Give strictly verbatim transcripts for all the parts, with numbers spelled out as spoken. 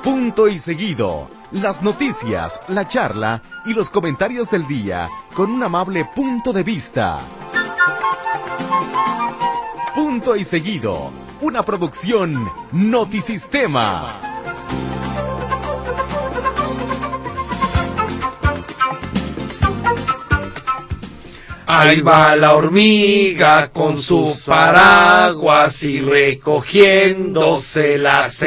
Punto y seguido. Las noticias, la charla y los comentarios del día con un amable punto de vista. Punto y seguido. Una producción Notisistema. Ahí va la hormiga con su paraguas y recogiéndose las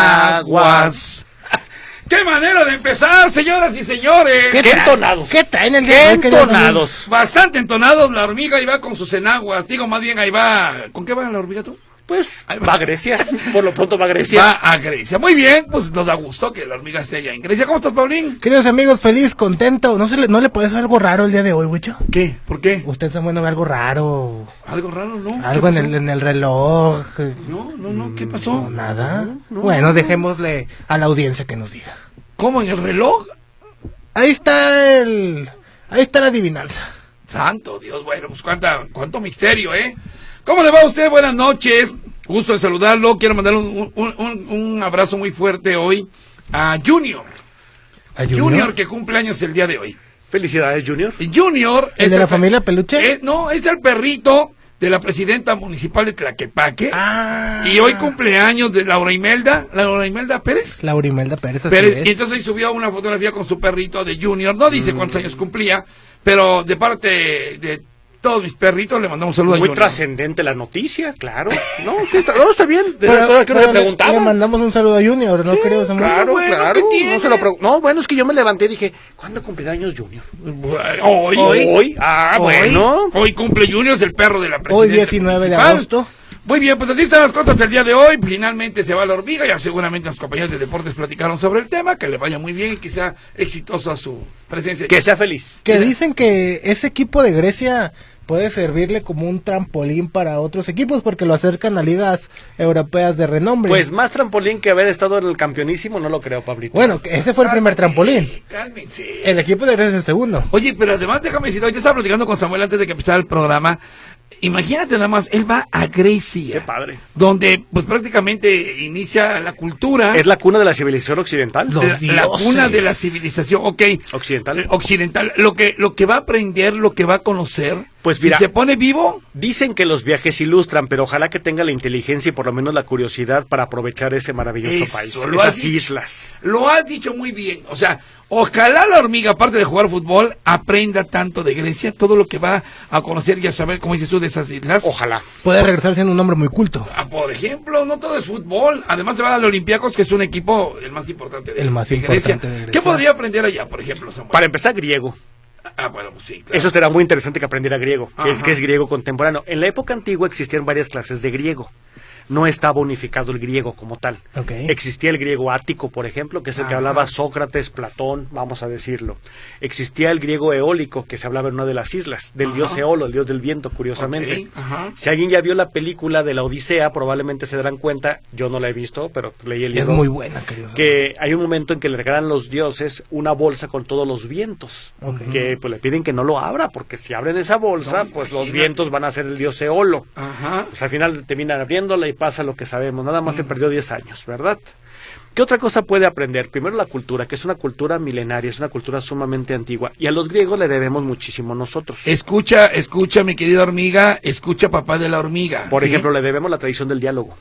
enaguas. ¡Qué manera de empezar, señoras y señores! ¿Qué, ¿Qué entonados? ¿Qué traen el día? ¿Qué entonados? Bastante entonados. La hormiga ahí va con sus enaguas. Digo, más bien ahí va... ¿Con qué va la hormiga tú? Pues va. va a Grecia, por lo pronto va a Grecia. Va a Grecia, muy bien, pues nos da gusto que la hormiga esté allá en Grecia. ¿Cómo estás, Paulín? Queridos amigos, feliz, contento. ¿No se le, no le puede hacer algo raro el día de hoy, Wicho? ¿Qué? ¿Por qué? Usted está bueno, ve algo raro. ¿Algo raro, no? Algo en el, en el reloj. No, no, no, ¿qué pasó? No, nada. No, no, bueno, no. dejémosle a la audiencia que nos diga. ¿Cómo, en el reloj? Ahí está el... Ahí está la adivinanza. Santo Dios, bueno, pues cuánta, cuánto misterio, ¿eh? ¿Cómo le va a usted? Buenas noches. Gusto de saludarlo. Quiero mandarle un, un, un, un abrazo muy fuerte hoy a Junior. ¿A Junior? Junior, que cumple años el día de hoy. Felicidades, Junior. Junior. ¿El es de la el familia Peluche? Eh, no, es el perrito de la presidenta municipal de Tlaquepaque. Ah. Y hoy cumpleaños de Laura Imelda. ¿Laura Imelda Pérez? Laura Imelda Pérez, así Pérez. es. Y entonces hoy subió una fotografía con su perrito de Junior. No dice mm. cuántos años cumplía, pero de parte de todos mis perritos le mandamos un saludo. Muy a trascendente la noticia, claro. No, sí, está, no, está bien. Pero, pero, pero le, le mandamos un saludo a Junior, ¿no? Sí, Creo, claro, bueno, claro. No, se lo pregu- no, bueno, es que yo me levanté y dije, ¿cuándo cumplirá años Junior? Hoy. Hoy. Hoy. Ah, Hoy. bueno. Hoy cumple Junior, es el perro de la presidenta. Hoy diecinueve de agosto. Muy bien, pues así están las cosas el día de hoy. Finalmente se va la hormiga. Ya seguramente los compañeros de deportes platicaron sobre el tema. Que le vaya muy bien y que sea exitosa su presencia. Que sea feliz. Que dicen que ese equipo de Grecia puede servirle como un trampolín para otros equipos porque lo acercan a ligas europeas de renombre. Pues más trampolín que haber estado en el campeonísimo, no lo creo, Pablito. Bueno, ese fue el primer trampolín. Cálmense. El equipo de Grecia es el segundo. Oye, pero además déjame decir, hoy yo estaba platicando con Samuel antes de que empezara el programa. Imagínate nada más, él va a Grecia. Qué padre. Donde pues prácticamente inicia la cultura. Es la cuna de la civilización occidental. La, la cuna de la civilización, ok. Occidental. Eh, occidental. Lo que, lo que va a aprender, lo que va a conocer. Pues mira, si se pone vivo. Dicen que los viajes ilustran, pero ojalá que tenga la inteligencia y por lo menos la curiosidad para aprovechar ese maravilloso Eso, país, lo esas has islas. Lo has dicho muy bien. O sea, ojalá la hormiga, aparte de jugar fútbol, aprenda tanto de Grecia, todo lo que va a conocer y a saber, como dices tú, de esas islas. Ojalá. Puede regresar siendo un hombre muy culto. Ah, por ejemplo, no todo es fútbol. Además se va al Olympiacos, que es un equipo el más importante de, el más de, importante Grecia. de Grecia. ¿Qué podría aprender allá, por ejemplo, Samuel? Para empezar, griego. Ah, bueno, pues sí, claro. Eso será muy interesante que aprendiera griego, que es, Ajá. que es griego contemporáneo. En la época antigua existían varias clases de griego. No estaba unificado el griego como tal. Okay. Existía el griego ático, por ejemplo, que es el que Ajá. hablaba Sócrates, Platón, vamos a decirlo. Existía el griego eólico, que se hablaba en una de las islas, del Ajá. dios Eolo, el dios del viento, curiosamente. Okay. Ajá. Si alguien ya vio la película de la Odisea, probablemente se darán cuenta, yo no la he visto, pero leí el libro. Es muy buena, querido. Que hay un momento en que le regalan los dioses una bolsa con todos los vientos, Okay. que pues le piden que no lo abra, porque si abren esa bolsa, No, pues los imagínate. vientos van a ser el dios Eolo. Ajá. Pues al final terminan abriéndola y pasa lo que sabemos, nada más mm. se perdió diez años, ¿verdad? ¿Qué otra cosa puede aprender? Primero la cultura, que es una cultura milenaria, es una cultura sumamente antigua, y a los griegos le debemos muchísimo nosotros. Escucha, escucha, mi querida hormiga, escucha, papá de la hormiga. Por ¿sí? ejemplo, le debemos la tradición del diálogo.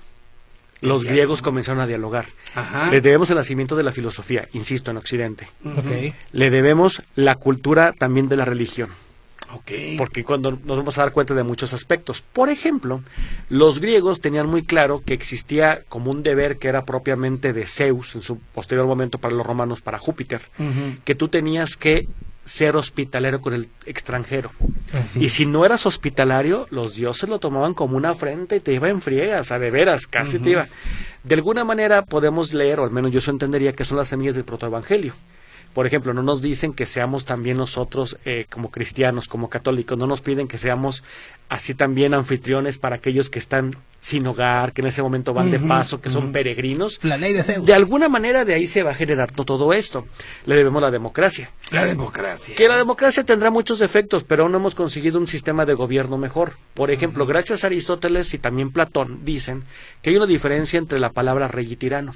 Los diálogo. griegos comenzaron a dialogar. Ajá. Le debemos el nacimiento de la filosofía, insisto, en Occidente. Ujú. Okay. Le debemos la cultura también de la religión. Okay. Porque cuando nos vamos a dar cuenta de muchos aspectos. Por ejemplo, los griegos tenían muy claro que existía como un deber que era propiamente de Zeus, en su posterior momento para los romanos, para Júpiter, Ujú. que tú tenías que ser hospitalero con el extranjero. Así. Y si no eras hospitalario, los dioses lo tomaban como una afrenta y te iba en friega, o sea, de veras, casi Ujú. te iba. De alguna manera podemos leer, o al menos yo eso entendería, que son las semillas del protoevangelio. Por ejemplo, no nos dicen que seamos también nosotros eh, como cristianos, como católicos, no nos piden que seamos así también anfitriones para aquellos que están sin hogar, que en ese momento van Uh-huh, de paso, que son uh-huh. peregrinos. La ley de Zeus. De alguna manera de ahí se va a generar todo esto. Le debemos la democracia. La democracia. Que la democracia tendrá muchos defectos, pero aún no hemos conseguido un sistema de gobierno mejor. Por ejemplo, gracias a Aristóteles y también Platón dicen que hay una diferencia entre la palabra rey y tirano.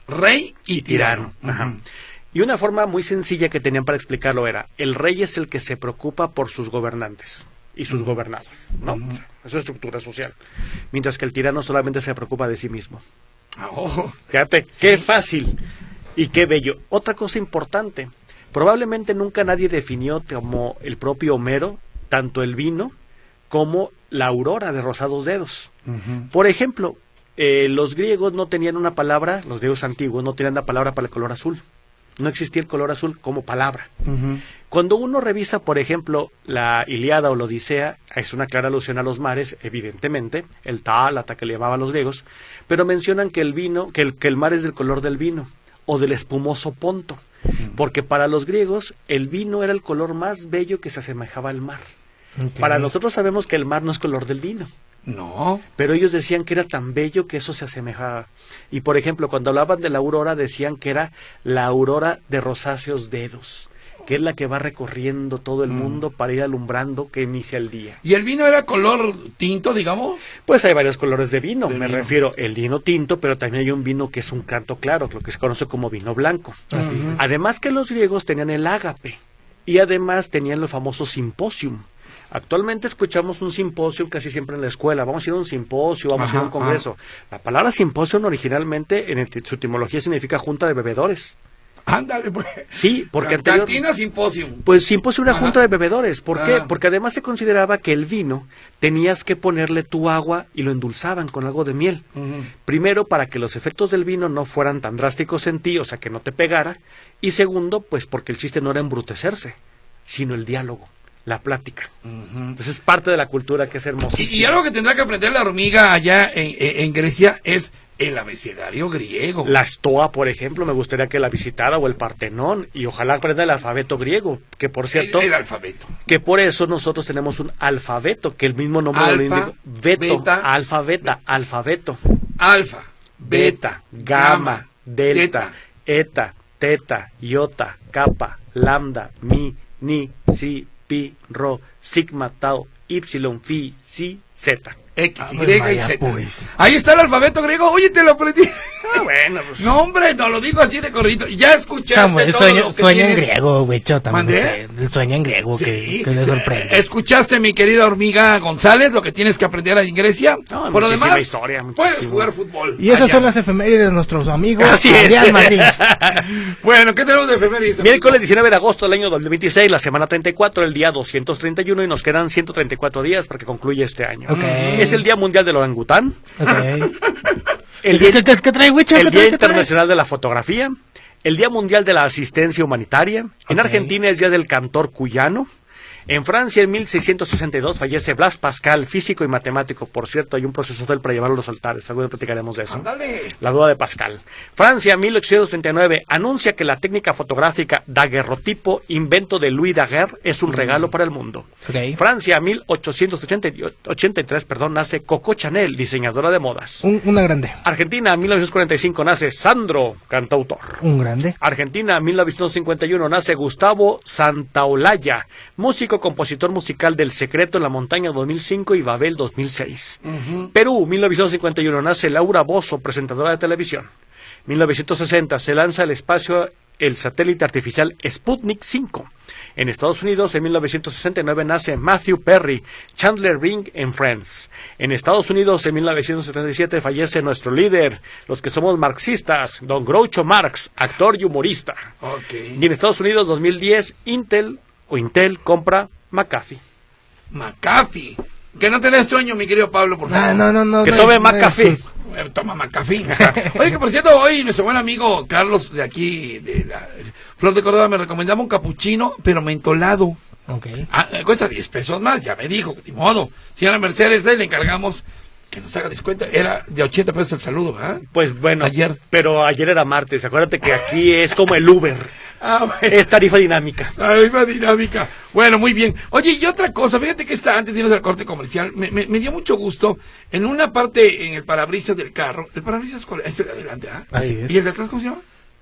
rey y tirano. Ajá. Ujú. Y una forma muy sencilla que tenían para explicarlo era, el rey es el que se preocupa por sus gobernantes y sus gobernados, ¿no? Ujú. Eso es estructura social. Mientras que el tirano solamente se preocupa de sí mismo. Ah, oh. Fíjate, qué fácil y qué bello. Otra cosa importante, probablemente nunca nadie definió como el propio Homero tanto el vino como la aurora de rosados dedos. Ujú. Por ejemplo, eh, los griegos no tenían una palabra, los griegos antiguos no tenían la palabra para el color azul. No existía el color azul como palabra. Ujú. Cuando uno revisa, por ejemplo, la Ilíada o la Odisea, es una clara alusión a los mares, evidentemente, el Tálata que le llamaban los griegos, pero mencionan que el vino, que el, que el mar es del color del vino o del espumoso Ponto, porque para los griegos el vino era el color más bello que se asemejaba al mar. Ok. Para nosotros sabemos que el mar no es color del vino, No. pero ellos decían que era tan bello que eso se asemejaba. Y por ejemplo, cuando hablaban de la aurora, decían que era la aurora de rosáceos dedos, que es la que va recorriendo todo el Mm. mundo para ir alumbrando que inicia el día. ¿Y el vino era color tinto, digamos? Pues hay varios colores de vino, De me vino. refiero el vino tinto, pero también hay un vino que es un canto claro, lo que se conoce como vino blanco. Así es. Además que los griegos tenían el ágape y además tenían los famosos simposium. Actualmente escuchamos un simposio casi siempre en la escuela. Vamos a ir a un simposio, vamos Ajá, a ir a un congreso. La palabra simposio originalmente en eti- su etimología significa junta de bebedores. Ándale, pues. Sí, porque anterior... Cantina Simposium. Pues simposio era una Ajá. junta de bebedores. ¿Por qué? Ah. Porque además se consideraba que el vino tenías que ponerle tu agua y lo endulzaban con algo de miel. Ujú. Primero, para que los efectos del vino no fueran tan drásticos en ti, o sea, que no te pegara. Y segundo, pues porque el chiste no era embrutecerse, sino el diálogo, la plática. Ujú. Entonces es parte de la cultura que es Y, hermosísima. y algo que tendrá que aprender la hormiga allá en, en- en Grecia es el abecedario griego. La Stoa, por ejemplo, me gustaría que la visitara, o el Partenón, y ojalá aprenda el alfabeto griego, que por cierto, el, el alfabeto. que por eso nosotros tenemos un alfabeto, que el mismo nombre lo Alfa, indica. Veto, beta, alfa, beta, alfabeto. Alfa, Beta, gamma, delta, eta, teta, iota, kappa, lambda, mi, ni, si, pi, rho, sigma, tau, ypsilon, phi, si, zeta. X, Ah, Y pues y vaya, Z. pues. Ahí está el alfabeto griego. Oye, te lo aprendí. Ah, bueno, pues. No, hombre, no lo digo así de corridito. Ya escuchaste Samuel, todo sueña, lo que sueña en tienes. griego, güey, yo también. ¿Mandé? usted, Sueña en griego, Sí. que, que le sorprende. Escuchaste, mi querida hormiga González, lo que tienes que aprender en Grecia. No, Por lo muchísima demás, historia, puedes muchísimo. jugar fútbol. Y esas allá. son las efemérides de nuestros amigos. Así es. Real Madrid. Bueno, ¿qué tenemos de efemérides? Miércoles diecinueve de agosto del año dos mil veintiséis, la semana treinta y cuatro, el día doscientos treinta y uno, y nos quedan ciento treinta y cuatro días para que concluya este año. Ok. Es el Día Mundial del Orangután, Ok. el ¿Qué, Día, qué, qué trae, Wicho? el ¿Qué Día trae, qué trae? Internacional de la Fotografía, el Día Mundial de la Asistencia Humanitaria, en Ok. Argentina es Día del Cantor Cuyano, en Francia en mil seiscientos sesenta y dos fallece Blas Pascal, físico y matemático. Por cierto, hay un proceso de él para llevarlo a los altares, algo platicaremos de eso. Ándale. La duda de Pascal. Francia, mil ochocientos treinta y nueve, anuncia que la técnica fotográfica daguerrotipo, invento de Louis Daguerre, es un regalo para el mundo. Ok. Francia, mil ochocientos ochenta y tres, perdón, nace Coco Chanel, diseñadora de modas. Un, una grande. Argentina, mil novecientos cuarenta y cinco, nace Sandro, cantautor. Un grande. Argentina, mil novecientos cincuenta y uno, nace Gustavo Santaolalla, músico, compositor musical del Secreto en la Montaña dos mil cinco y Babel dos mil seis. Ujú. Perú, mil novecientos cincuenta y uno, nace Laura Bozzo, presentadora de televisión. mil novecientos sesenta, se lanza al espacio el satélite artificial Sputnik cinco. En Estados Unidos, en mil novecientos sesenta y nueve, nace Matthew Perry, Chandler Bing en Friends. En Estados Unidos, en mil novecientos setenta y siete, fallece nuestro líder, los que somos marxistas, don Groucho Marx, actor y humorista. Ok. Y en Estados Unidos, dos mil diez, Intel o Intel compra McAfee. McAfee. Que no tenés sueño, mi querido Pablo, por favor. Ah, no, no, no. Que no, tome no, McAfee. Eh, Toma McAfee. Oye, que por cierto, hoy nuestro buen amigo Carlos de aquí, de la Flor de Córdoba, me recomendaba un capuchino, pero mentolado. Ok. Ah, eh, cuesta diez pesos más, ya me dijo, de modo. Señora Mercedes, ahí le encargamos que nos haga descuento. Era de ochenta pesos el saludo, ¿verdad? Pues bueno, Ayer. pero ayer era martes. Acuérdate que aquí es como el Uber. Ah, bueno. Es tarifa dinámica. La misma dinámica. Bueno, muy bien. Oye, y otra cosa, fíjate que esta, antes de irnos al corte comercial, me, me, me dio mucho gusto, en una parte, en el parabrisas del carro, ¿el parabrisas cuál es? Es el de adelante, ¿ah? Así es. ¿Y el de atrás cómo se llama?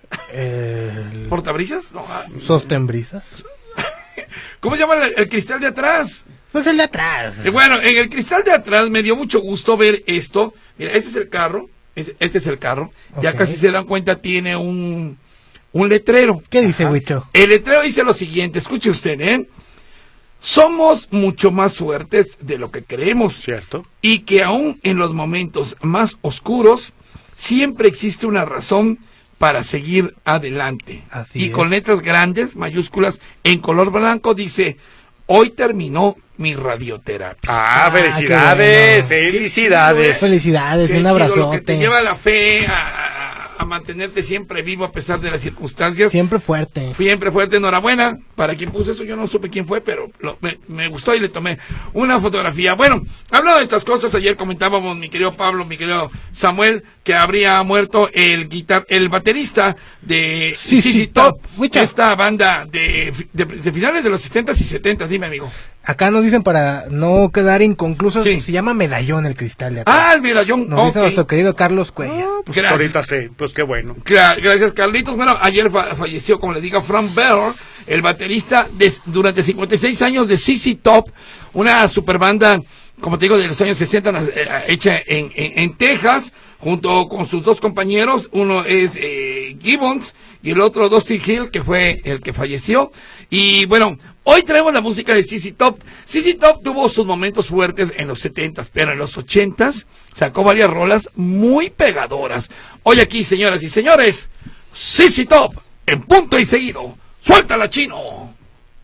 El... ¿Portabrisas? No, ah. Sostembrisas. ¿Cómo se llama el, el cristal de atrás? Pues el de atrás. Eh, Bueno, en el cristal de atrás me dio mucho gusto ver esto. Mira, este es el carro, es- este es el carro. Ya Ok. casi se dan cuenta, tiene un, un letrero. ¿Qué dice, Ajá. Huicho? El letrero dice lo siguiente, escuche usted, ¿eh? Somos mucho más fuertes de lo que creemos. ¿Cierto? Y que aún en los momentos más oscuros, siempre existe una razón para seguir adelante. Así y es. con letras grandes, mayúsculas, en color blanco, dice, hoy terminó mi radioterapia. Ah, Ah, felicidades, qué bueno. felicidades. Felicidades, Qué un chido, abrazote. lo que te lleva la fe a, a- a mantenerte siempre vivo a pesar de las circunstancias. Siempre fuerte. Siempre fuerte, enhorabuena. Para quien puso eso, yo no supe quién fue, pero lo- me, me gustó y le tomé una fotografía. Bueno, hablando de estas cosas, ayer comentábamos, mi querido Pablo, mi querido Samuel, que habría muerto el guitar el baterista de Sí, Z Z sí, Top, Top. Which- esta banda de, de, de finales de los setentas y setentas, dime, amigo. Acá nos dicen para no quedar inconclusos, Sí. se llama medallón el cristal de acá. Ah, el medallón. Nos dice ok. nuestro querido Carlos Cuellar. Pues Gracias. ahorita sé, pues qué bueno. Gra- Gracias, Carlitos. Bueno, ayer fa- falleció, como le diga, Frank Beller, el baterista de, durante cincuenta y seis años de Z Z Top, una super banda, como te digo, de los años sesenta, eh, hecha en, en, en Texas, junto con sus dos compañeros. Uno es eh, Gibbons y el otro Dusty Hill, que fue el que falleció. Y bueno, hoy traemos la música de Z Z Top. Z Z Top tuvo sus momentos fuertes en los setentas, pero en los ochentas sacó varias rolas muy pegadoras. Hoy aquí, señoras y señores, Z Z Top, en punto y seguido. ¡Suéltala, chino!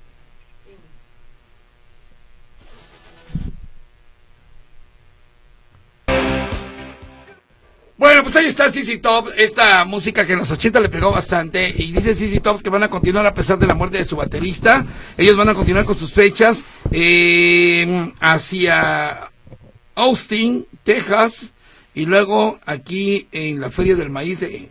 Bueno, pues ahí está Z Z Top, esta música que en los ochenta le pegó bastante, y dice Z Z Top que van a continuar a pesar de la muerte de su baterista. Ellos van a continuar con sus fechas eh, hacia Austin, Texas, y luego aquí en la Feria del Maíz de...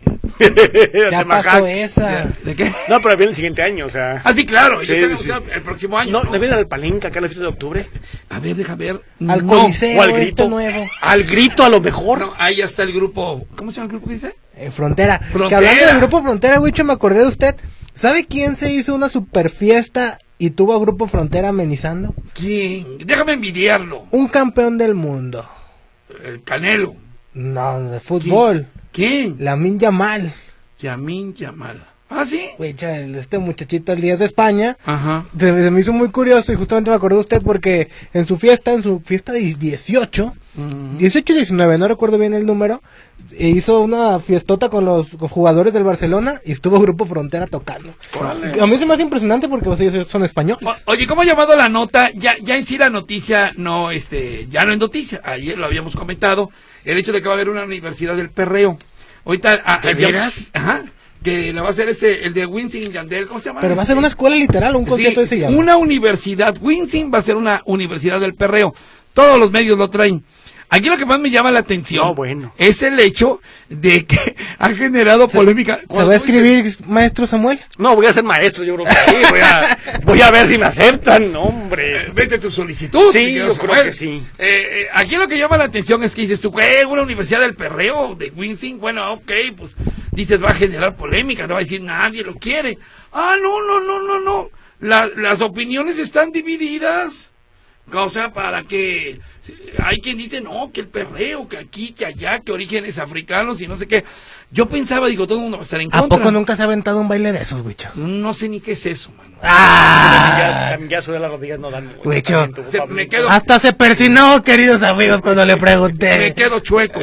Ya De pasó Majac. esa. ¿De, de qué? No, pero viene el siguiente año, o sea. Ah, sí, claro, Sí, ya están sí. anunciando el próximo año. No, ¿no? le viene al Palenca, acá en la fiesta de octubre. A ver, deja ver. Al No, Coliseo O al este grito. nuevo. Al grito, a lo mejor. no, ahí ya está el grupo... ¿Cómo se llama el grupo que dice? En Frontera. Frontera. Que hablando del grupo Frontera, Huicho, me acordé de usted. ¿Sabe quién se hizo una super fiesta y tuvo a Grupo Frontera amenizando? ¿Quién? Déjame envidiarlo. Un campeón del mundo. El Canelo. No, de fútbol. ¿Quién? Lamine Yamal. Yamin Yamal. ¿Ah, sí? Huicho, el- este muchachito el día de España. Ajá. Se, se me hizo muy curioso y justamente me acordé de usted porque en su fiesta, en su fiesta de dieciocho, dieciocho y diecinueve, no recuerdo bien el número, e hizo una fiestota con los con jugadores del Barcelona y estuvo Grupo Frontera tocando. Órale. A mí se me hace impresionante porque pues, ellos son españoles. O- oye, ¿cómo ha llamado la nota? Ya, ya en sí la noticia no, este, ya no es noticia. Ayer lo habíamos comentado. El hecho de que va a haber una universidad del perreo. Ahorita, a- ¿De a- ya- veras? Ajá. Que la va a hacer este, el de Winston y Yandel, ¿cómo se llama? Pero va a Este, ser una escuela literal, un sí, concierto ese llama. una universidad. Winston va a ser una universidad del perreo. Todos los medios lo traen. Aquí lo que más me llama la atención No, bueno. es el hecho de que ha generado polémica. ¿Se va a escribir, maestro Samuel? No, voy a ser maestro, yo creo que sí. Voy a, voy a ver si me aceptan. No, Eh, hombre. Vete tu solicitud. Sí, mi querido yo creo Samuel. que sí. Eh, eh, aquí lo que llama la atención es que dices tú, ¿qué? ¿Una universidad del perreo de Winston? Bueno, ok, pues dices, va a generar polémica, te va a decir, nadie lo quiere. Ah, no, no, no, no, no. La- las opiniones están divididas. O sea, para que hay quien dice, no, que el perreo, que aquí, que allá, que orígenes africanos y no sé qué. Yo pensaba, digo, todo el mundo va a estar en ¿A contra. poco nunca se ha aventado un baile de esos, Huicho? No sé ni qué es eso, mano. ¡Ah! Ya, ya sube las rodillas, no dan. Huicho. También tuvo Se- Pablo. me quedo- Hasta se persinó, queridos amigos, cuando le Me pregunté. quedo chueco.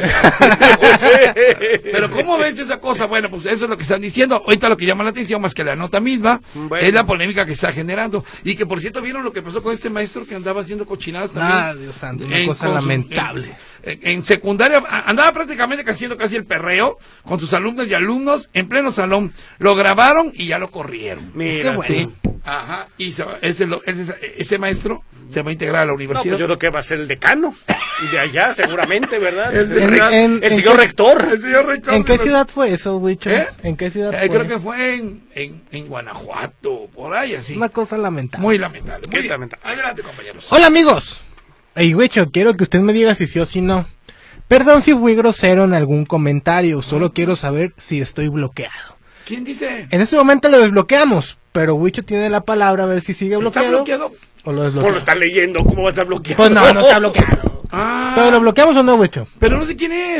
Pero ¿cómo ves esa cosa? Bueno, pues eso es lo que están diciendo. Ahorita lo que llama la atención, más que la nota misma, Bueno. es la polémica que está generando. Y que, por cierto, ¿vieron lo que pasó con este maestro que andaba haciendo cochinadas también? Ah, Dios santo, una En- cosa con su- lamentable. En, en secundaria, a- andaba prácticamente haciendo casi el perreo con sus alumnos y alumnos en pleno salón. Lo grabaron y ya lo corrieron. Mira, bueno. Sí. Ajá. Y se va- ese, lo- ese, ese maestro se va a integrar a la No, universidad. pues yo creo que va a ser el decano. Y de allá, seguramente, ¿verdad? El de- el En- en- el en señor qué- rector. El señor rector ¿En qué de la- ciudad fue eso, Huicho? ¿Eh? ¿En qué ciudad Eh, fue? creo que fue en, en, en Guanajuato, por ahí así. Una cosa lamentable. Muy lamentable. Muy Qué bien. lamentable. Adelante, compañeros. Hola, amigos. Ey, Huicho, quiero que usted me diga si sí o si no. Perdón si fui grosero en algún comentario, solo quiero saber si estoy bloqueado. ¿Quién dice? En este momento lo desbloqueamos, pero Huicho tiene la palabra a ver si sigue ¿Está bloqueado. bloqueado? O lo Por lo desbloqueamos. estar leyendo, ¿cómo va a estar bloqueado? Pues no, no está bloqueado. Ah, ¿Pero lo bloqueamos o no, Huicho? pero no sé quién es.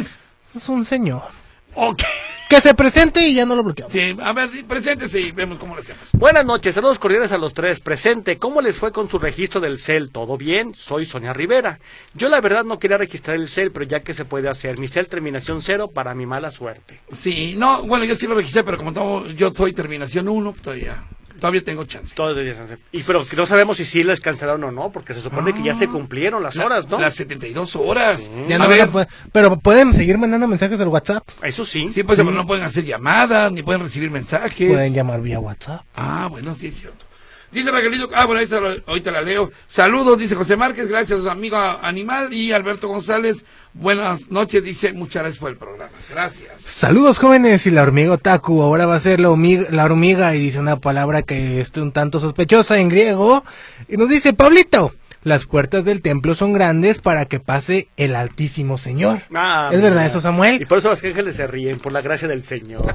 Es un señor. Ok. Que se presente y ya no lo bloqueamos. Sí, a ver, preséntese y vemos cómo lo hacemos. Buenas noches, saludos cordiales a los tres. Presente, ¿cómo les fue con su registro del C E L? ¿Todo bien? Soy Sonia Rivera. Yo la verdad no quería registrar el C E L, pero ya que se puede hacer. Mi C E L terminación cero para mi mala suerte. Sí, no, bueno, yo sí lo registré, pero como no, yo soy terminación uno, todavía, todavía tengo chance. Todavía. Y pero no sabemos si sí les cancelaron o no, porque se supone Ah, que ya se cumplieron las la, horas, ¿no? Las setenta y dos horas. Sí. Ya A no ver, van a poder- pero pueden seguir mandando mensajes al WhatsApp. Eso sí. sí, pues pero no pueden hacer llamadas, ni pueden recibir mensajes. Pueden llamar vía WhatsApp. Ah, bueno, sí es cierto. Dice Raquelito, ah, bueno, ahorita, lo- ahorita la leo. Saludos, dice José Márquez, gracias a su amigo Animal. Y Alberto González, buenas noches, dice, muchas gracias por el programa. Gracias. Saludos jóvenes, y la hormiga otaku ahora va a ser la hormiga, la hormiga y dice una palabra que es un tanto sospechosa en griego. Y nos dice, Pablito, las puertas del templo son grandes para que pase el Altísimo Señor. Ah, ¿Es verdad mira. eso, Samuel? Y por eso los ángeles se ríen, por la gracia del Señor.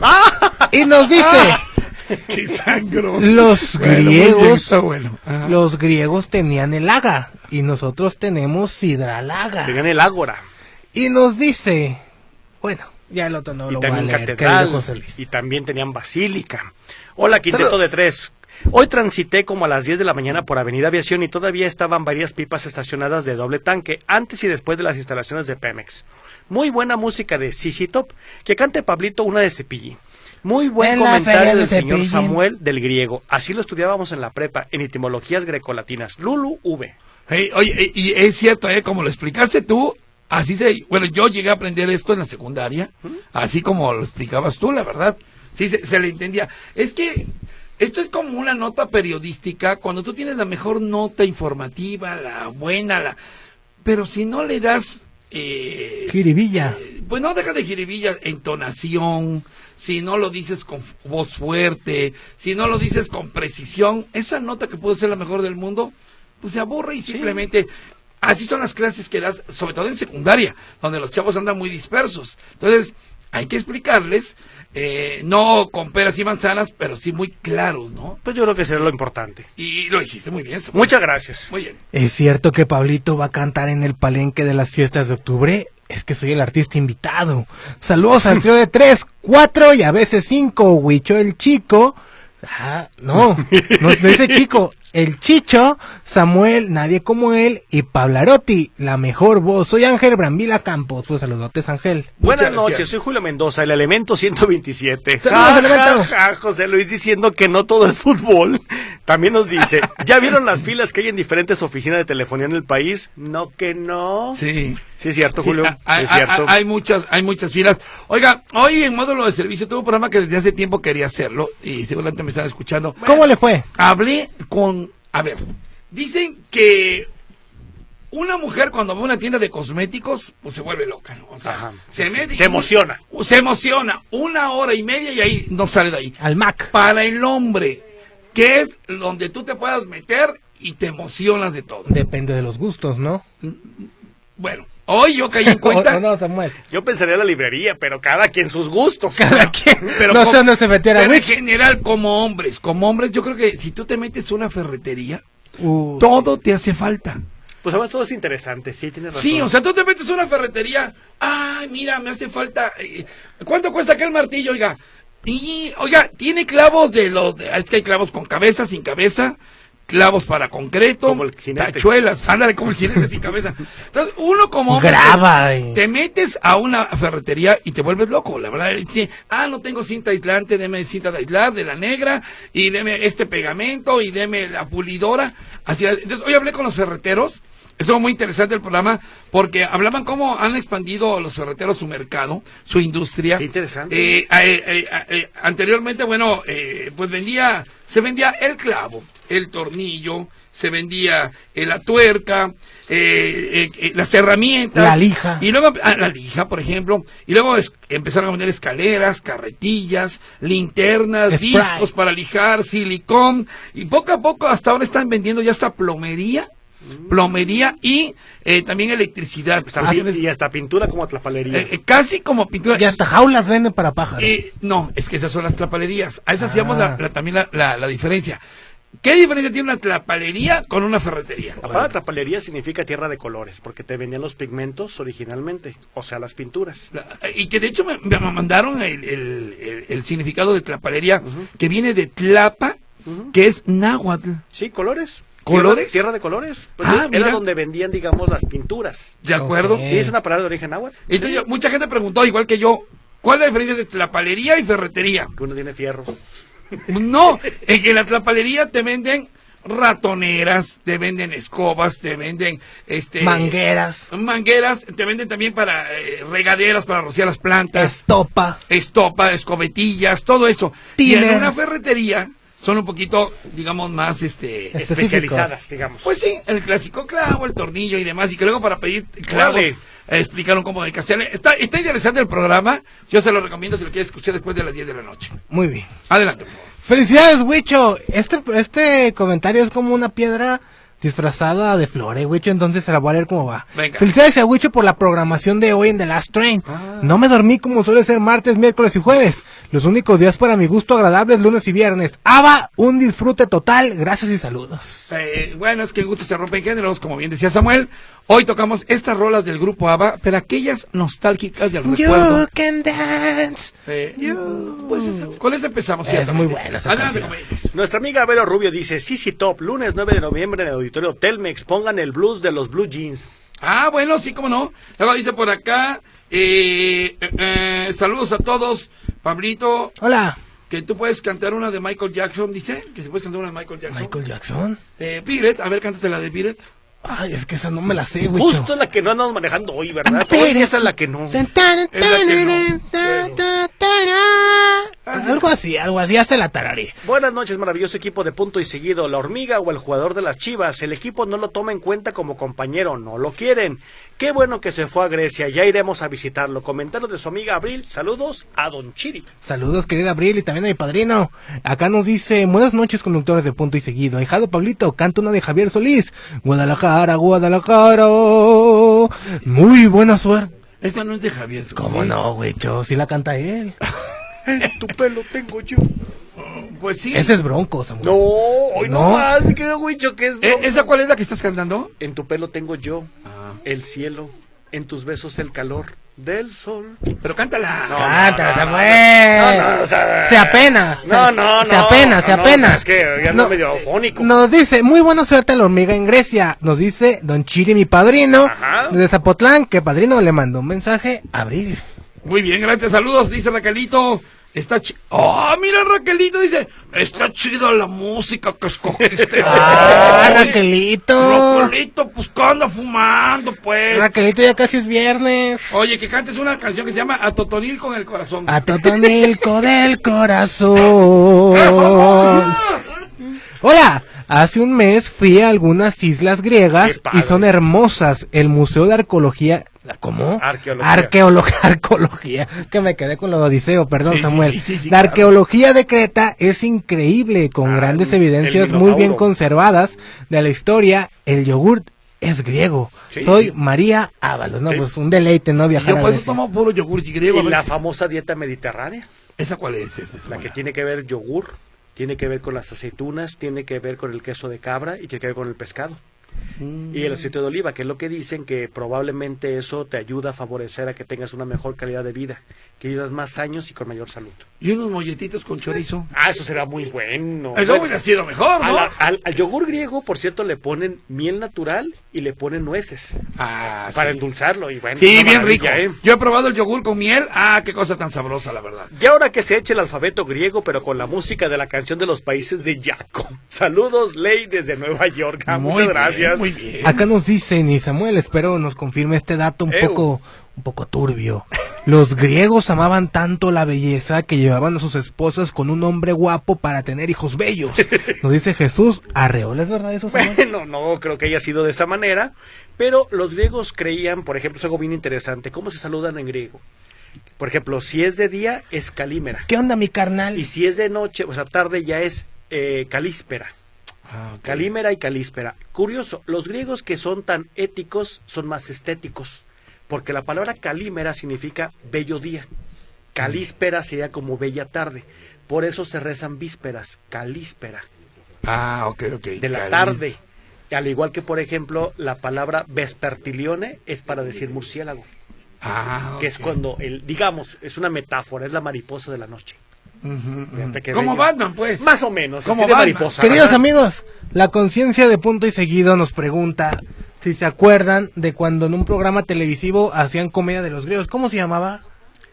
Y nos dice, ¡Qué sangro! los Bueno, muy bien, griegos, está bueno. Ajá. los griegos tenían el Haga y nosotros tenemos Sidralaga. Tenían el ágora. Y nos dice, bueno, ya el otro no Y lo voy a también leer, querido catedral. José Luis. Y también tenían basílica. Hola, quinteto Saludos. de tres. Hoy transité como a las diez de la mañana por Avenida Aviación y todavía estaban varias pipas estacionadas de doble tanque antes y después de las instalaciones de Pemex. Muy buena música de Z Z Top. Que cante Pablito una de Cepillín. Muy buen En la feria comentario de del señor Cepillín. Samuel del griego. Así lo estudiábamos en la prepa, en etimologías grecolatinas. Lulu V. Hey, oye, eh, y es cierto, ¿eh? Como lo explicaste tú, así se... Bueno, yo llegué a aprender esto en la secundaria, así como lo explicabas tú, la verdad. Sí, se, se le entendía. Es que esto es como una nota periodística, cuando tú tienes la mejor nota informativa, la buena, la... Pero si no le das... Eh, Jiribilla. eh, pues no deja de jiribilla, entonación, si no lo dices con voz fuerte, si no lo dices con precisión, esa nota que puede ser la mejor del mundo, pues se aburre y simplemente... Así son las clases que das, sobre todo en secundaria, donde los chavos andan muy dispersos. Entonces, hay que explicarles, eh, no con peras y manzanas, pero sí muy claros, ¿no? Pues yo creo que será lo importante. Y lo hiciste muy bien. Samuel. Muchas gracias. Muy bien. ¿Es cierto que Pablito va a cantar en el palenque de las fiestas de octubre? Es que soy el artista invitado. Saludos al trío de tres, cuatro y a veces cinco. Huicho el Chico. Ah, no, no, no dice Chico. El Chicho, Samuel, nadie como él, y Pablarotti, la mejor voz. Soy Ángel Brambila Campos. Pues saludotes, Ángel. Buenas Muchas noches, gracias. soy Julio Mendoza, el elemento ciento veintisiete. Saludos, Ja, Elemento. ja, ja, José Luis diciendo que no todo es fútbol. También nos dice, ¿ya vieron las filas que hay en diferentes oficinas de telefonía en el país? No que no. Sí. Sí, es cierto, Sí, Julio. a- a- es cierto. a- hay muchas, hay muchas filas. Oiga, hoy en módulo de servicio tuve un programa que desde hace tiempo quería hacerlo y seguramente me están escuchando. ¿Cómo le fue? Hablé con, a ver, dicen que una mujer cuando va a una tienda de cosméticos, pues se vuelve loca, ¿no? O sea, Ajá, se, mete y- se emociona. Se emociona, una hora y media y ahí no sale de ahí. Al Mac. Para el hombre, que es donde tú te puedas meter y te emocionas de todo. Depende de los gustos, ¿no? Bueno, hoy yo caí en cuenta. ¿O no, Samuel? Yo pensaría en la librería, pero cada quien sus gustos. Cada quien. Pero no como- sé dónde se metiera Pero en Wiki. general, como hombres, como hombres, yo creo que si tú te metes a una ferretería, Uh, todo te hace falta. Pues ahora todo es interesante, sí, tienes razón. Sí, o sea, tú te metes a una ferretería, ay, mira, me hace falta, eh, ¿cuánto cuesta aquel martillo, oiga? Y, oiga, tiene clavos de los, de- es que hay clavos con cabeza, sin cabeza, clavos para concreto, Como el jinete. tachuelas, ándale, como el jinete sin cabeza. Entonces, uno como hombre, Graba, te, eh. te metes a una ferretería y te vuelves loco, la verdad. Dice, ah, no tengo cinta aislante, deme cinta de aislar, de la negra, y deme este pegamento, y deme la pulidora. Así, entonces, hoy hablé con los ferreteros. Estuvo muy interesante el programa porque hablaban cómo han expandido los ferreteros su mercado, su industria. Qué interesante. Eh, eh, eh, eh, anteriormente, bueno, eh, pues vendía, se vendía el clavo, el tornillo, se vendía eh, la tuerca, eh, eh, eh, las herramientas. La lija. Y luego, ah, la lija, por ejemplo. Y luego es- empezaron a vender escaleras, carretillas, linternas, Spray. discos para lijar, silicón. Y poco a poco, hasta ahora están vendiendo ya hasta plomería. Plomería y eh, también electricidad. Hasta Cuestiones, pi- y hasta pintura como tlapalería. eh, eh, casi como pintura. Y hasta jaulas venden para pájaros. Eh, no, es que esas son las tlapalerías. A esas Ah. hacíamos la, la- también la, la, la diferencia. ¿qué diferencia tiene una tlapalería con una ferretería? La palabra trapalería significa tierra de colores, porque te vendían los pigmentos originalmente, o sea, las pinturas. La- Y que de hecho me, me mandaron el, el, el, el significado de tlapalería, Ujú. que viene de tlapa, Ujú. que es náhuatl. Sí, colores. ¿Colores? Tierra, tierra de colores. Pues Ah, era mira. donde vendían, digamos, las pinturas. ¿De acuerdo? Ok. Sí, es una palabra de origen náhuatl. Entonces, yo- mucha gente preguntó, igual que yo, ¿cuál es la diferencia entre tlapalería y ferretería? Que uno tiene fierros. No, en que la tlapalería te venden ratoneras, te venden escobas, te venden este Mangueras, mangueras, te venden también para eh, regaderas para rociar las plantas, estopa. estopa, escobetillas, todo eso. Y Tiner. en una ferretería son un poquito, digamos, más este Específico. Especializadas, digamos. pues sí, el clásico clavo, el tornillo y demás, y que luego para pedir clavos Órale. eh, explicaron cómo hay que hacerle. Está, está interesante el programa, yo se lo recomiendo si lo quieres escuchar después de las diez de la noche. Muy bien. Adelante, por favor. Felicidades, Wicho. Este, este comentario es como una piedra disfrazada de flor, eh, Wicho, entonces se la voy a leer como va. Venga. Felicidades a Wicho por la programación de hoy en The Last Train. Ah. No me dormí como suele ser martes, miércoles y jueves. Los únicos días para mi gusto agradables, lunes y viernes. Ava, un disfrute total. Gracias y saludos. Eh, bueno, es que el gusto se rompe en géneros, como bien decía Samuel. Hoy tocamos estas rolas del grupo ABBA, pero aquellas nostálgicas del recuerdo. You can dance. Eh, pues esa- con eso empezamos. Es ciertamente. muy buena esa Adelante, canción. compañeros. Nuestra amiga Vero Rubio dice, sí, sí, top, lunes nueve de noviembre en el auditorio Telmex, pongan el blues de los Blue Jeans. Ah, bueno, sí, cómo no. Luego dice por acá, eh, eh, eh, saludos a todos. Pablito, Hola. que tú puedes cantar una de Michael Jackson, dice, que se puedes cantar una de Michael Jackson. Michael Jackson. Eh, Piret, a ver, cántate la de Piret. Ay, es que esa no me la sé, Wicho. Justo la que no andamos manejando hoy, ¿verdad? Pero- Hoy esa es la que no. Tan, tan, Es la que no. tan, tan, tan, tan. Algo así, algo así, hace la tararé. Buenas noches, maravilloso equipo de Punto y Seguido. La hormiga o el jugador de las Chivas, el equipo no lo toma en cuenta como compañero, no lo quieren. Qué bueno que se fue a Grecia, ya iremos a visitarlo. Comentario de su amiga Abril, saludos a Don Chiri. Saludos, querida Abril, y también a mi padrino. Acá nos dice, buenas noches, conductores de Punto y Seguido. Hijado Pablito, canta una de Javier Solís. Guadalajara, Guadalajara. Muy buena suerte. Esa no es de Javier. ¿Cómo no, Wicho? Si la canta él. En tu pelo tengo yo. Pues sí. Ese es Bronco, Samuel. No, hoy no, No. más, mi querido Huicho, que es... Eh, ¿Esa cuál es la que estás cantando? En tu pelo tengo yo, Ah. el cielo, en tus besos el calor del sol. Pero cántala. No, Cántala, no, no, Samuel. no, no, o sea, Se apena. No, se- no, no. Se apena, se no, apena. o sea, es que ya ando medio afónico. Nos dice, muy buena suerte a la hormiga en Grecia. Nos dice Don Chiri, mi padrino, Ajá. de Zapotlán, que padrino le mandó un mensaje a Abril. Muy bien, gracias. Saludos, dice Raquelito. Está ch... ¡Oh, mira, Raquelito! Dice, está chida la música que escogiste. Ah, Oye, Raquelito. Raquelito, pues que anda fumando, pues. Raquelito, ya casi es viernes. Oye, que cantes una canción que se llama A Totonil con el corazón. A Totonilco del corazón. Hola, hace un mes fui a algunas islas griegas Qué padre. y son hermosas. El Museo de Arqueología... ¿Cómo? Arqueología. Arqueología. Arqueología. Que me quedé con lo de Odiseo, perdón, Sí, sí, Samuel. sí, sí, sí, La claro. arqueología de Creta es increíble, con Ah, grandes el- evidencias el muy bien Minotauro. conservadas de la historia. El yogurt es griego. Sí, Soy sí. María Ábalos, ¿no? Sí. Pues un deleite, ¿no? Y Viajar yo a por eso Grecia. tomo puro yogur griego. a Y ver la si- famosa dieta mediterránea, ¿Esa cuál es? Esa es la buena. que tiene que ver yogur, tiene que ver con las aceitunas, tiene que ver con el queso de cabra y tiene que ver con el pescado. Mm. Y el aceite de oliva, que es lo que dicen que probablemente eso te ayuda a favorecer a que tengas una mejor calidad de vida, que vivas más años y con mayor salud. Y unos molletitos con chorizo. Ah, eso será muy bueno. Eso hubiera sido mejor, A ¿no? la- al, al yogur griego, por cierto, le ponen miel natural y le ponen nueces Ah, para sí. endulzarlo. Y bueno, Sí, una bien rico. maravilla, ¿eh? Yo he probado el yogur con miel. Ah, qué cosa tan sabrosa, la verdad. Y ahora que se eche el alfabeto griego, pero con la música de la canción de los países de Yaco. Saludos, Ley, desde Nueva York. Ah, Muy muchas bien, gracias. Muy bien. Acá nos dicen, y Samuel, espero nos confirme este dato un Ew. poco, un poco turbio. Los griegos amaban tanto la belleza que llevaban a sus esposas con un hombre guapo para tener hijos bellos. Nos dice Jesús Arreola, ¿es verdad eso, Samuel? Bueno, no creo que haya sido de esa manera, pero los griegos creían, por ejemplo, es algo bien interesante, ¿cómo se saludan en griego? Por ejemplo, si es de día, es calímera. ¿Qué onda, mi carnal? Y si es de noche, o sea, tarde, ya es eh, calíspera. Ah, ok. Calímera y calíspera. Curioso, los griegos que son tan éticos son más estéticos, porque la palabra calímera significa bello día. Calíspera sería como bella tarde. Por eso se rezan vísperas, calíspera. Ah, ok, ok. De la Cali. tarde. Al igual que, por ejemplo, la palabra vespertilione es para decir murciélago. Ah, Que es ok. cuando, el digamos, es una metáfora, es la mariposa de la noche. Ujú, ujú. Fíjate que Como bello. Batman, pues. Más o menos, Como así de Batman. mariposa. Queridos Ajá. amigos, la conciencia de Punto y Seguido nos pregunta si se acuerdan de cuando en un programa televisivo hacían comedia de los griegos. ¿Cómo se llamaba?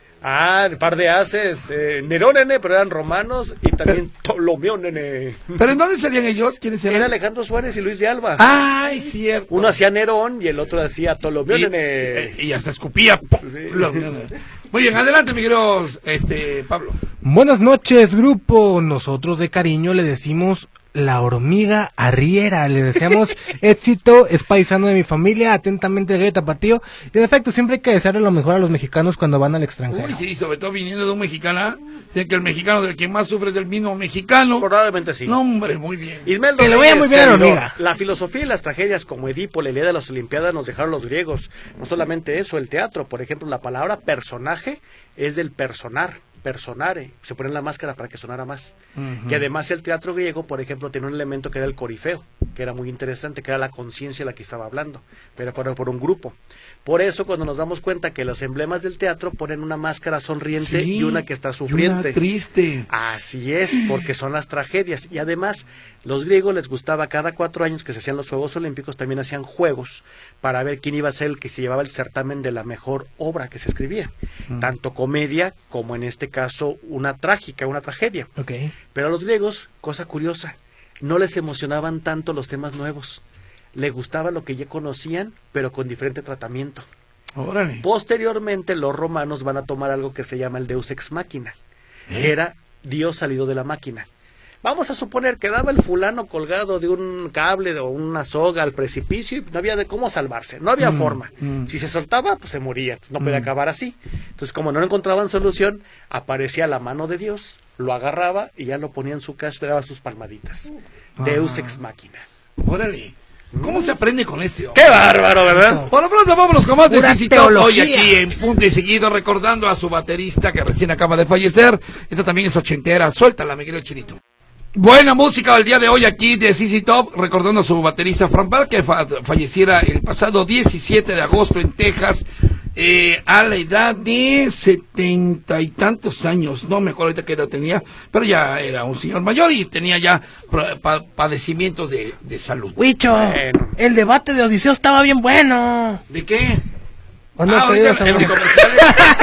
Ah, de par de haces, eh, Nerón, nene, pero eran romanos, y también Ptolomeo, nene. ¿Pero en dónde salían ellos? ¿Quiénes eran? Era Alejandro Suárez y Luis de Alba. Ay, cierto. Uno hacía Nerón y el otro hacía Ptolomeo, y, nene. y- y hasta escupía. Sí. Lo- Muy bien, adelante, mi querido este, Pablo. Buenas noches, grupo. Nosotros de cariño le decimos la hormiga arriera. Le deseamos éxito, es paisano de mi familia, atentamente el Gallo Tapatío. Y en efecto, siempre hay que desearle lo mejor a los mexicanos cuando van al extranjero. Uy, sí, sobre todo viniendo de un mexicano. Dicen que el mexicano del que más sufre es del mismo mexicano. Probablemente sí. No, hombre, muy bien. Ismael Que le vaya muy bien a la servidor. hormiga. La filosofía y las tragedias como Edipo, la idea de las Olimpiadas nos dejaron los griegos. No solamente eso, el teatro, por ejemplo, la palabra personaje es del personar, personare, se pone en la máscara para que sonara más. Ujú. Y además el teatro griego, por ejemplo, tiene un elemento que era el corifeo, que era muy interesante, que era la conciencia la que estaba hablando, pero por, por un grupo. Por eso cuando nos damos cuenta que los emblemas del teatro ponen una máscara sonriente Sí, y una que está y sufriente. una triste. Así es, porque son las tragedias. Y además, los griegos les gustaba cada cuatro años que se hacían los Juegos Olímpicos, también hacían juegos para ver quién iba a ser el que se llevaba el certamen de la mejor obra que se escribía. Mm. Tanto comedia como en este caso una trágica, una tragedia. Ok. Pero a los griegos, cosa curiosa, no les emocionaban tanto los temas nuevos. Les gustaba lo que ya conocían, pero con diferente tratamiento. Órale. Posteriormente, los romanos van a tomar algo que se llama el Deus Ex Machina, ¿Eh? que era Dios salido de la máquina. Vamos a suponer que daba el fulano colgado de un cable o una soga al precipicio y no había de cómo salvarse, no había Mm, forma. mm. Si se soltaba, pues se moría, no podía Mm. acabar así. Entonces, como no encontraban solución, aparecía la mano de Dios, lo agarraba y ya lo ponía en su casa y le daba sus palmaditas. Deus Ah. Ex Machina. Órale. ¿Cómo se aprende con este hombre? ¡Qué bárbaro, verdad! Por lo pronto vámonos con más de Pura Sissi Top hoy teología. aquí en Punto y Seguido, recordando a su baterista que recién acaba de fallecer. Esta también es ochentera, suéltala, mi querido Chinito. Buena música el día de hoy aquí de Sissi Top, recordando a su baterista Frank Bell, que fa- falleciera el pasado diecisiete de agosto en Texas, eh, a la edad de setenta y tantos años. No me acuerdo ahorita qué edad tenía, pero ya era un señor mayor y tenía ya pa- pa- padecimientos de, de salud. Huicho, Bueno. el debate de Odiseo estaba bien bueno. ¿De qué? ¿O no, Ah, querido ahorita en los Samuel? comerciales.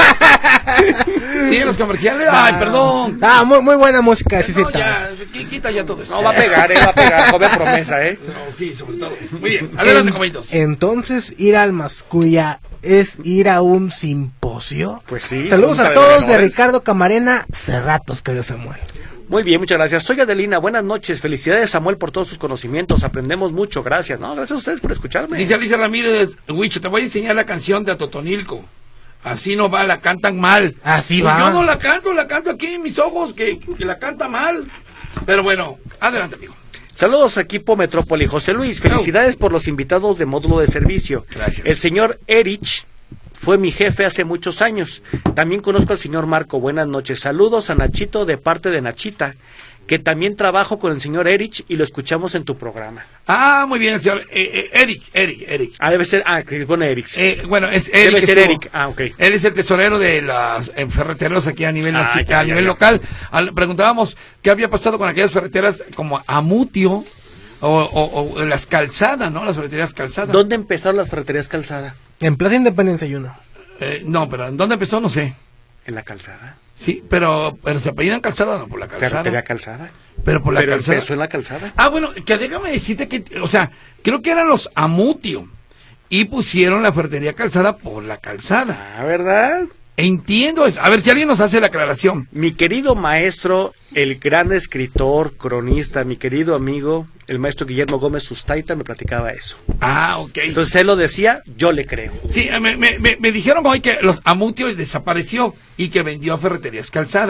Sí, en los comerciales. Ay, perdón. Ah, muy, muy buena música, sí, sí. No, ya, qui- quita ya todo eso. No, va a pegar, eh, va a pegar, joven promesa, ¿eh? No, sí, sobre todo. Muy bien, adelante, En- comitos. Entonces, ir al Mascuya es ir a un simposio. Pues sí. Saludos junta a de todos de menores. Ricardo Camarena Cerratos, querido Samuel. Muy bien, muchas gracias. Soy Adelina, buenas noches. Felicidades, Samuel, por todos sus conocimientos. Aprendemos mucho, gracias. No, gracias a ustedes por escucharme. Dice Alicia Ramírez, Huicho, te voy a enseñar la canción de Atotonilco. Así no va, la cantan mal. Así Pues va. Yo no la canto, la canto aquí en mis ojos, que, que la canta mal. Pero bueno, adelante, amigo. Saludos, equipo Metrópoli. José Luis, felicidades por los invitados de módulo de servicio. Gracias. El señor Erich fue mi jefe hace muchos años. También conozco al señor Marco. Buenas noches. Saludos a Nachito de parte de Nachita, que también trabajo con el señor Erich y lo escuchamos en tu programa. Ah, muy bien, señor. Eh, eh, Eric, Eric, Eric. Ah, debe ser, ah, que se pone Erich. Eh, bueno, es Eric. Debe ser estuvo- Eric. Ah, ok. Él es el tesorero de las eh, ferreteros aquí a nivel, Ah, naci- ya, a ya, nivel ya. local. Al- preguntábamos qué había pasado con aquellas ferreteras como Amutio o, o, o las calzadas, ¿no? Las ferreterías calzadas. ¿Dónde empezaron las ferreterías Calzada? En Plaza Independencia hay uno. Eh, no, pero ¿en dónde empezó? No sé. En la Calzada. Sí, pero, pero se apellidan calzada, no por la calzada. Ferretería Calzada. Pero por la Pero calzada. empezó en la Calzada. Ah, bueno, que déjame decirte que, o sea, creo que eran los Amutio y pusieron la ferretería calzada por la calzada. Ah, ¿verdad? Entiendo eso. A ver si alguien nos hace la aclaración. Mi querido maestro, el gran escritor, cronista, mi querido amigo, el maestro Guillermo Gómez Sustaita, me platicaba eso. Ah, ok. Entonces él lo decía, yo le creo. Sí, me, me, me, me dijeron hoy que los Amutio desapareció y que vendió a Ferreterías Calzada.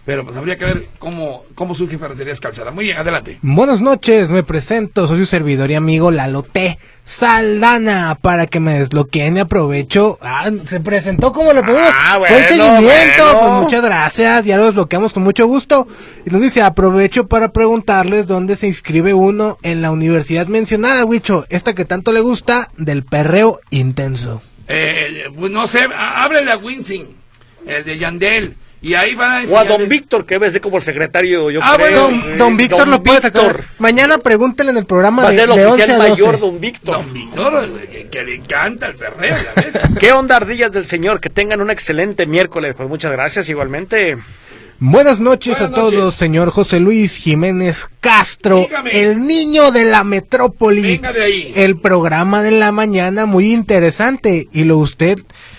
Pero pues habría que ver cómo, cómo surge Ferreterías Calzada. Muy bien, adelante. Buenas noches, me presento, soy su servidor y amigo Lalo T. Saldana, para que me desbloqueen y aprovecho. Ah, se presentó como lo pedimos. Ah, Buen bueno, seguimiento, bueno. pues muchas gracias, ya lo desbloqueamos con mucho gusto. Y nos dice, aprovecho para preguntarles dónde se inscribe uno en la universidad mencionada, Huicho, esta que tanto le gusta, del perreo intenso. Eh, pues no sé, á- háblele a Winsing, el de Yandel. Y ahí van a O a enseñarles- don Víctor, que ves de como el secretario, yo Ah, creo. bueno, Don, Sí. don Víctor Don lo puede Víctor. sacar. Mañana pregúntele en el programa Va a de, ser el de once oficial a doce. mayor, don Víctor. Don Víctor, que, que le encanta el perreo, ya ves. ¿Qué onda, ardillas del señor? Que tengan un excelente miércoles. Pues muchas gracias, igualmente. Buenas noches Buenas a todos, noches. señor José Luis Jiménez Castro, Dígame. el niño de la metrópoli. Venga de ahí. El programa de la mañana muy interesante y lo usted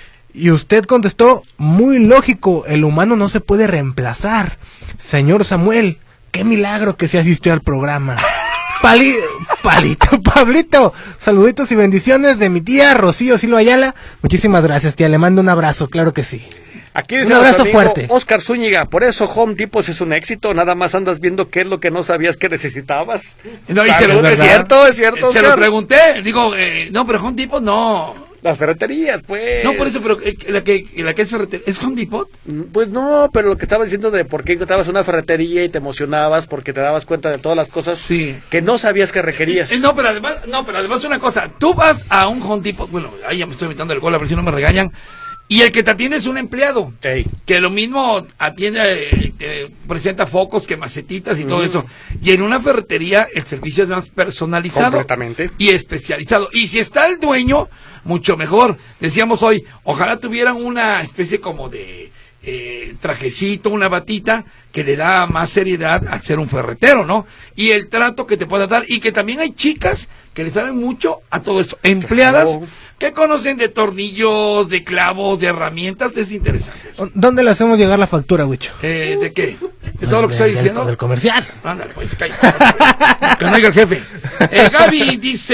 y usted contestó muy lógico, el humano no se puede reemplazar. Señor Samuel, qué milagro que se asistió al programa. Pali, palito, Pablito, saluditos y bendiciones de mi tía Rocío Silva Ayala. Muchísimas gracias, tía, le mando un abrazo, claro que sí. Aquí dice Un abrazo nuestro amigo fuerte. Oscar Zúñiga, por eso Home Depot es un éxito, nada más andas viendo qué es lo que no sabías que necesitabas. No, y se Salud, lo- es cierto, es cierto. Se lo Oscar. pregunté, digo, eh, no, pero Home Depot no. Las ferreterías, pues. No, por eso, pero eh, la que la que es ferretería, ¿es Home Depot? Pues no, pero lo que estaba diciendo de por qué encontrabas una ferretería y te emocionabas porque te dabas cuenta de todas las cosas Sí. que no sabías que requerías. Eh, no, pero además, no, pero además una cosa, tú vas a un Home Depot, bueno, ahí ya me estoy invitando el gol, a ver si no me regañan, y el que te atiende es un empleado. Ey. Que lo mismo atiende, eh, te presenta focos que macetitas y todo eso. Y en una ferretería el servicio es más personalizado. Completamente. Y especializado. Y si está el dueño, mucho mejor. Decíamos hoy, ojalá tuvieran una especie como de eh, trajecito, una batita, que le da más seriedad al ser un ferretero, ¿no? Y el trato que te pueda dar. Y que también hay chicas que le saben mucho a todo esto. Empleadas Claro. que conocen de tornillos, de clavos, de herramientas. Es interesante eso. ¿Dónde le hacemos llegar la factura, Wicho? Eh, ¿De qué? ¿De todo lo que estoy Del- diciendo? Del comercial. Ándale, pues, cállate. Que no oiga el jefe. Eh, Gaby dice,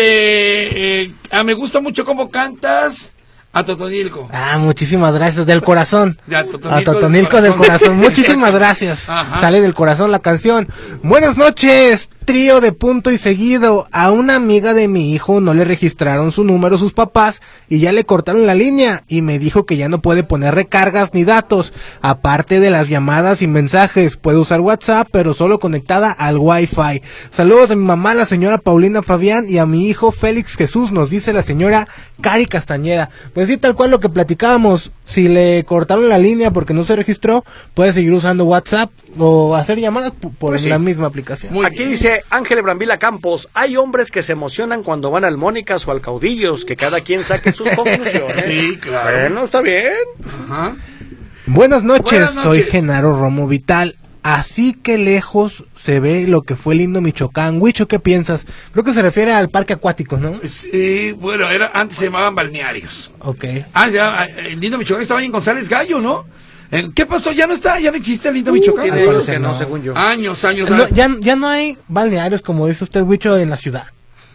eh, ah, me gusta mucho cómo cantas a Totonilco. Ah, muchísimas gracias, del corazón. De a Totonilco A Totonilco del del corazón. corazón. Muchísimas gracias. Ajá. Sale del corazón la canción. Buenas noches, trío de punto y seguido. A una amiga de mi hijo no le registraron su número sus papás y ya le cortaron la línea y me dijo que ya no puede poner recargas ni datos. Aparte de las llamadas y mensajes, puede usar WhatsApp, pero solo conectada al Wi-Fi. Saludos a mi mamá, la señora Paulina Fabián, y a mi hijo Félix Jesús, nos dice la señora Cari Castañeda. Pues sí, tal cual lo que platicábamos. Si le cortaron la línea porque no se registró, puede seguir usando WhatsApp o hacer llamadas p- por Pues sí. la misma aplicación. Muy Aquí bien. dice Ángel Brambila Campos, hay hombres que se emocionan cuando van al Mónicas o al Caudillos, que cada quien saque sus conclusiones. Sí, claro. Bueno, está bien. Ajá. Buenas noches, Buenas soy noches. Genaro Romo Vital. Así que lejos se ve lo que fue lindo Michoacán. Huicho, ¿qué piensas? Creo que se refiere al parque acuático, ¿no? Sí, bueno, era, antes se llamaban balnearios. Ok. Ah, ya, el lindo Michoacán estaba ahí en González Gallo, ¿no? Eh, ¿Qué pasó? ¿Ya no está? ¿Ya no existe el lindo Michoacán? Tiene al años parecer que no, no. según yo. Años, años. No, ah. ya, ya no hay balnearios, como dice usted, Huicho, en la ciudad.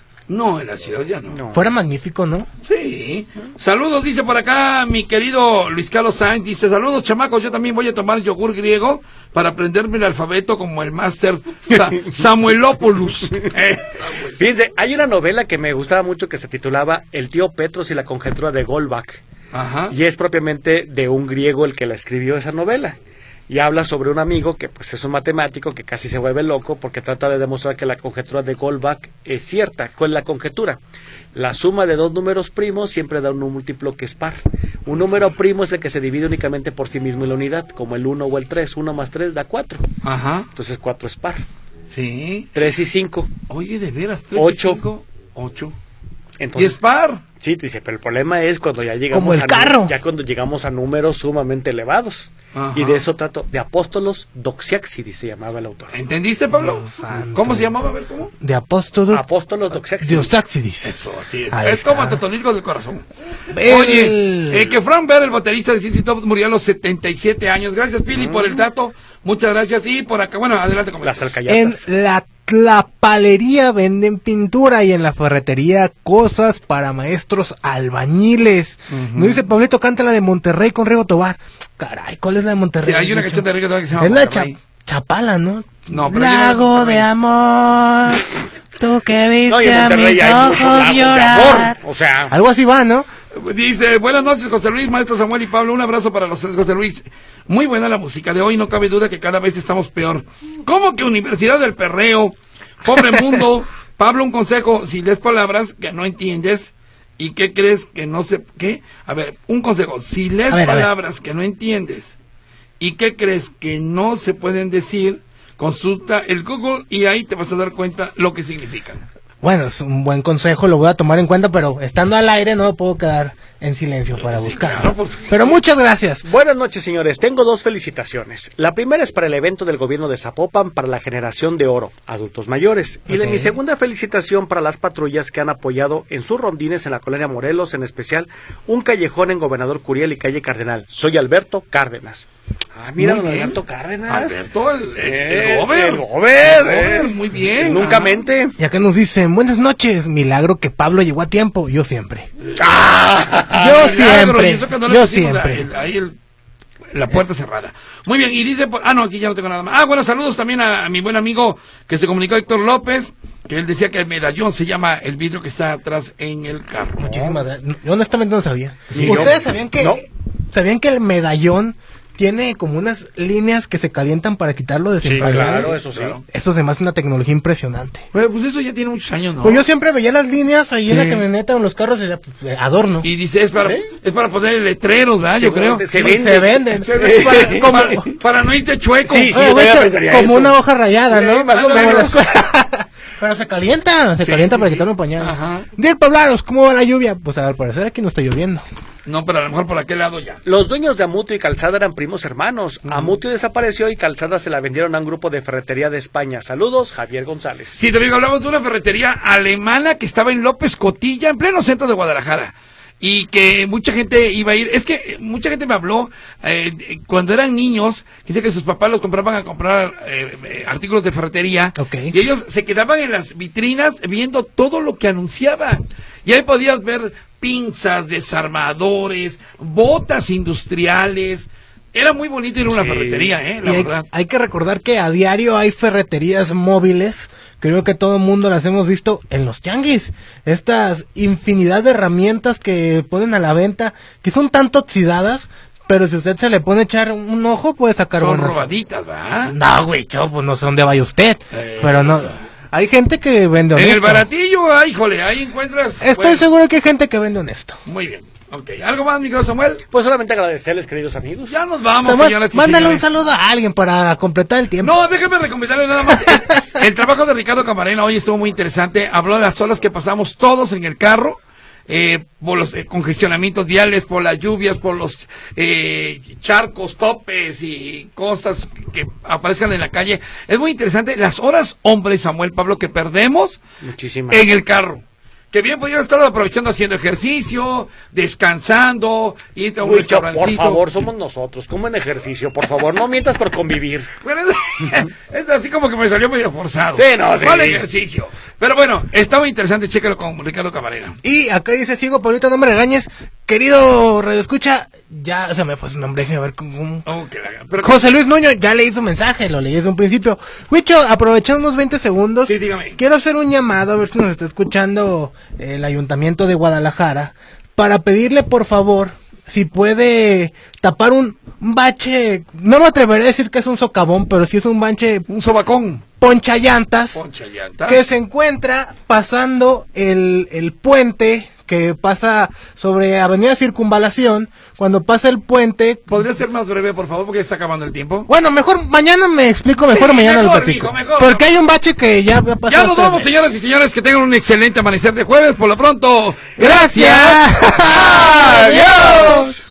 No, en la ciudad ya no. No. Fuera magnífico, ¿no? Sí. Saludos, dice por acá mi querido Luis Carlos Sainz. Dice, saludos, chamacos. Yo también voy a tomar yogur griego para aprenderme el alfabeto como el máster Sa- Samuelopoulos. Eh, Fíjense, hay una novela que me gustaba mucho que se titulaba El tío Petros y la conjetura de Goldbach. Ajá. Y es propiamente de un griego el que la escribió esa novela. Y habla sobre un amigo que pues es un matemático que casi se vuelve loco porque trata de demostrar que la conjetura de Goldbach es cierta. ¿Cuál es la conjetura? La suma de dos números primos siempre da un múltiplo que es par. Un número primo es el que se divide únicamente por sí mismo en la unidad, como el uno o el tres. uno más tres da cuatro. Ajá. Entonces cuatro es par. Sí. tres y cinco. Oye, de veras, tres Ocho. y cinco, ocho. Y Entonces, es par. sí, dice, pero el problema es cuando ya llegamos Como el a nu- carro. ya cuando llegamos a números sumamente elevados. Ajá. Y de eso trato, de Apóstolos Doxiaxidis se llamaba el autor. ¿Entendiste, Pablo? Dios santo. ¿Cómo se llamaba? A ver, ¿cómo? De apóstol Apóstolos Doxiaxidis. Diostaxidis. Eso, así es. Ahí es como está. Totonilco del corazón. El- Oye, eh, que Frank Ver, el baterista de C C Top, murió a los setenta y siete años. Gracias, Pili, por el dato. Muchas gracias. Y por acá, bueno, adelante con Las En alcayatas. la Tlapalería venden pintura y en la ferretería cosas para maestros albañiles. Uh-huh. Me dice Pablito, canta la de Monterrey con Rigo Tobar. Caray, ¿cuál es la de Monterrey? Sí, hay una canción de Rigo Tobar que se llama es la Monterrey. Cha- Chapala, ¿no? No, pero Lago de amor, tú que viste no, a mis ojos llorar. O sea, algo así va, ¿no? Dice, buenas noches José Luis, maestro Samuel y Pablo, un abrazo para los tres, José Luis. Muy buena la música de hoy, no cabe duda que cada vez estamos peor. ¿Cómo que Universidad del Perreo? Pobre mundo. Pablo, un consejo, si lees palabras que no entiendes y qué crees que no se... ¿Qué? A ver, un consejo, si lees ver, palabras que no entiendes y qué crees que no se pueden decir, consulta el Google y ahí te vas a dar cuenta lo que significan. Bueno, es un buen consejo, lo voy a tomar en cuenta, pero estando al aire no me puedo quedar en silencio para Sí, buscar. claro, porque... Pero muchas gracias. buenas noches, señores. Tengo dos felicitaciones. La primera es para el evento del gobierno de Zapopan para la generación de oro, adultos mayores. Y Ok. la, mi segunda felicitación para las patrullas que han apoyado en sus rondines en la colonia Morelos, en especial un callejón en Gobernador Curiel y calle Cardenal. Soy Alberto Cárdenas. Ah, mira, Muy don bien. Alberto Cárdenas. Alberto, el, el, Eh, el gober. el gober, El gober, eh. muy bien. Nunca Ajá. mente. Y acá nos dicen, buenas noches, milagro que Pablo llegó a tiempo, yo siempre. Ah, Yo milagro, siempre, y eso que no le yo pusimos la- siempre. el- ahí el- la puerta cerrada. Muy bien, y dice, por- ah, no, aquí ya no tengo nada más. Ah, bueno, saludos también a, a mi buen amigo que se comunicó, Héctor López, que él decía que el medallón se llama el vidrio que está atrás en el carro. Muchísimas gracias. Yo honestamente no sabía. Sí, ¿Ustedes yo- sabían que no. sabían que el medallón tiene como unas líneas que se calientan para quitarlo de sí, desempañado? claro, eso sí. Claro. Eso se me hace una tecnología impresionante. Pues, pues eso ya tiene muchos años, ¿no? Pues yo siempre veía las líneas ahí en Sí. la camioneta o en los carros y decía, pues, eh, adorno. Y dice, es para, ¿Sí? es para poner letreros, ¿verdad? Yo creo. Se Sí, venden. se venden. Se ve para, Como- para- para no irte chueco. Sí, sí, Oye, yo güey, también se- pensaría como eso. una hoja rayada, Sí, ¿no? más o Como menos. la escuela. Pero se calienta, se Sí, calienta sí, para sí. quitarme un pañal. Ajá. Dir Poblanos, ¿cómo va la lluvia? Pues al parecer aquí no está lloviendo. No, pero a lo mejor por aquel lado ya. Los dueños de Amutio y Calzada eran primos hermanos. Amutio desapareció y Calzada se la vendieron a un grupo de ferretería de España. Saludos, Javier González. Sí, te digo, hablamos de una ferretería alemana que estaba en López Cotilla, en pleno centro de Guadalajara. Y que mucha gente iba a ir. Es que eh, mucha gente me habló eh, de- cuando eran niños, dice que sus papás los compraban a comprar eh, eh, artículos de ferretería. Ok. Y ellos se quedaban en las vitrinas viendo todo lo que anunciaban. Y ahí podías ver pinzas, desarmadores, botas industriales. Era muy bonito ir a una Sí. ferretería, ¿eh? La Y hay, verdad. hay que recordar que a diario hay ferreterías móviles. Creo que todo el mundo las hemos visto en los tianguis. Estas infinidad de herramientas que ponen a la venta, que son tanto oxidadas, pero si usted se le pone a echar un ojo, puede sacar Son buenas. robaditas, ¿verdad? No, güey, chavo, pues no sé dónde vaya usted. Eh. Pero no. Hay gente que vende En honesto. el baratillo, ay, híjole, ahí encuentras. Estoy bueno, seguro que hay gente que vende honesto. Muy bien. Ok, ¿algo más, mi querido Samuel? Pues solamente agradecerles, queridos amigos. Ya nos vamos, Samuel, señoras y mándale un señores. saludo a alguien para completar el tiempo. No, déjame recomendarle nada más. El, el trabajo de Ricardo Camarena hoy estuvo muy interesante. Habló de las horas que pasamos todos en el carro, eh, por los eh, congestionamientos viales, por las lluvias, por los eh, charcos, topes y cosas que, que aparezcan en la calle. Es muy interesante las horas, hombre, Samuel, Pablo, que perdemos Muchísimas. en el carro. Que bien podían estar aprovechando haciendo ejercicio, descansando, irte a un Huicho, por restaurancito. favor, somos nosotros. Como en ejercicio, por favor, no mientas por convivir. Bueno, es, es así como que me salió medio forzado. Sí, no, sí. ¿Cuál ejercicio? Pero bueno, está muy interesante, chéquelo con Ricardo Camarena. Y acá dice, sigo Pablito, no me regañes. Querido Radio Escucha, ya se me fue su nombre, déjeme ver cómo... Oh, que la- pero- José Luis Nuño, ya leí su mensaje, lo leí desde un principio. Huicho, aprovechando unos veinte segundos. Sí, dígame. Quiero hacer un llamado, a ver si nos está escuchando el Ayuntamiento de Guadalajara, para pedirle por favor, si puede tapar un, un bache, no me atreveré a decir que es un socavón, pero sí es un bache Un sobacón. ponchallantas, Poncha llanta. que se encuentra pasando el, el puente que pasa sobre Avenida Circunvalación. Cuando pasa el puente, ¿Podría ser más breve, por favor, porque está acabando el tiempo? bueno, mejor mañana me explico mejor, Sí, mañana lo mejor, platico. mijo, mejor. Porque hay un bache que ya ha pasado. Ya nos hasta vamos, el- señoras y señores, que tengan un excelente amanecer de jueves. Por lo pronto, Gracias. Adiós.